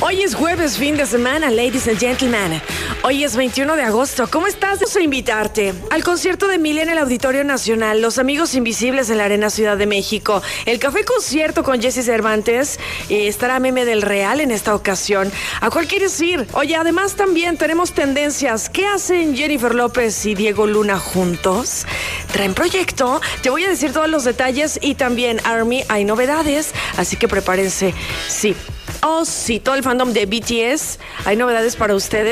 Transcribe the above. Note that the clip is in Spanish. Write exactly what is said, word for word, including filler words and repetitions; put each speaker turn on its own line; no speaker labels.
Hoy es jueves, fin de semana, ladies and gentlemen. Hoy es veintiuno de agosto. ¿Cómo estás? Vamos a invitarte al concierto de Emilia en el Auditorio Nacional, Los Amigos Invisibles en la Arena Ciudad de México, el Café Concierto con Jesse Cervantes, eh, estará Meme del Real en esta ocasión. ¿A cuál quieres ir? Oye, además también tenemos tendencias. ¿Qué hacen Jennifer López y Diego Luna juntos? ¿Traen proyecto? Te voy a decir todos los detalles y también, Army, hay novedades, así que prepárense. Sí. Oh, sí, todo el fandom de B T S, hay novedades para ustedes.